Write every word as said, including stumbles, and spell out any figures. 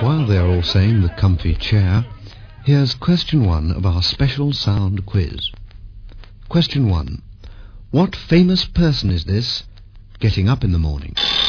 While they're all saying the comfy chair, here's question one of our special sound quiz. Question one. What famous person is this getting up in the morning?